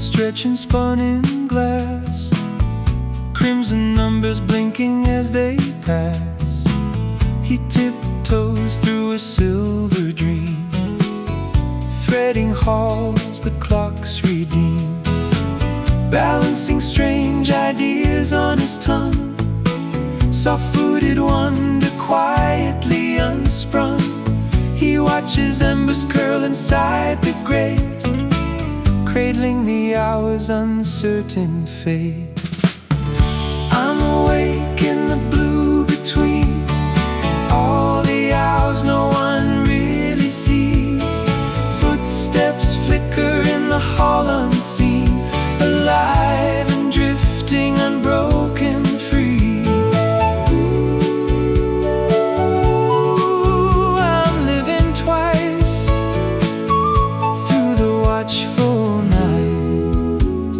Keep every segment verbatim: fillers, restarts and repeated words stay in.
stretching spun in glass, crimson numbers blinking as they pass. He tiptoes through a silver dream, threading halls the clocks redeem, balancing strange ideas on his tongue. Soft-footed wonder quietly unsprung, he watches embers curl inside the grate, cradling the hour's uncertain fate. I'm awake in the blue between all the hours no one really sees. Footsteps flicker in the hall unseen, alive and drifting, unbroken, free. Ooh, I'm living twice through the watchful night.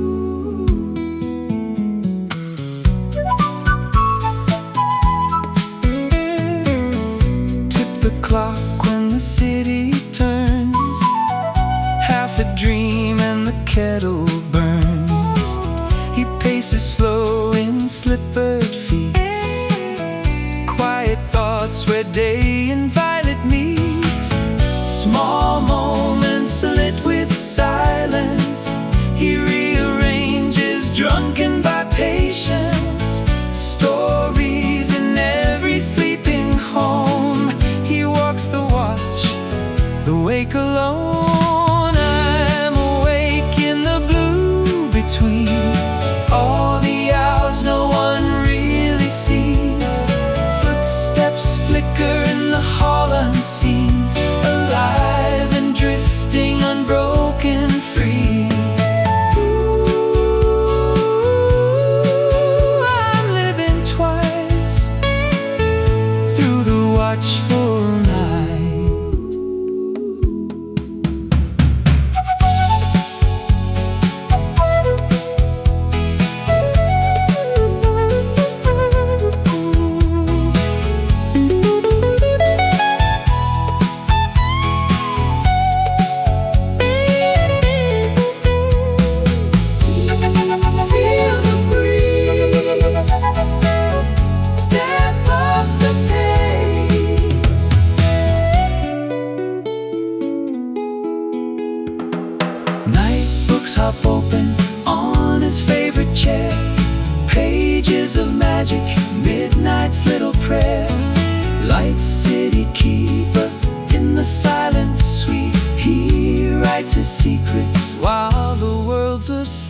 Tip the clock when the city turns, half a dream and the kettle burns. He paces slow in slippered feet, quiet thoughts where day and violet meet. Small moments lit with silence, he rearranges, drunken by patience. Stories in every sleeping home, he walks the watch, the wake alone. I'm awake in the blue between all the hours no one really sees. Footsteps flicker in the hall unseen, alive and drifting, unbroken, free. Ooh, I'm living twice through the watchful night. Feel the breeze, step up the pace. Night books hop open on his favorite chair, pages of magic, midnight's little prayer. Light city keeper in the silent suite, he writes his secrets while the world's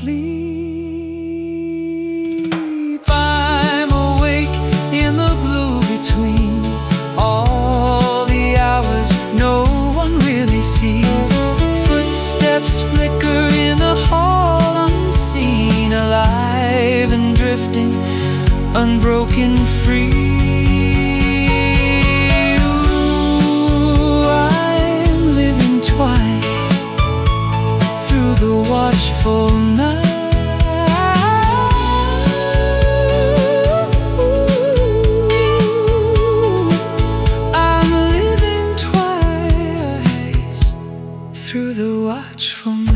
asleep. I'm awake in the blue between all the hours no one really sees. Footsteps flicker in the hall unseen, alive and drifting, unbroken, free. Ooh, I'm living twice through the watchful night. Ooh, I'm living twice through the watchful night.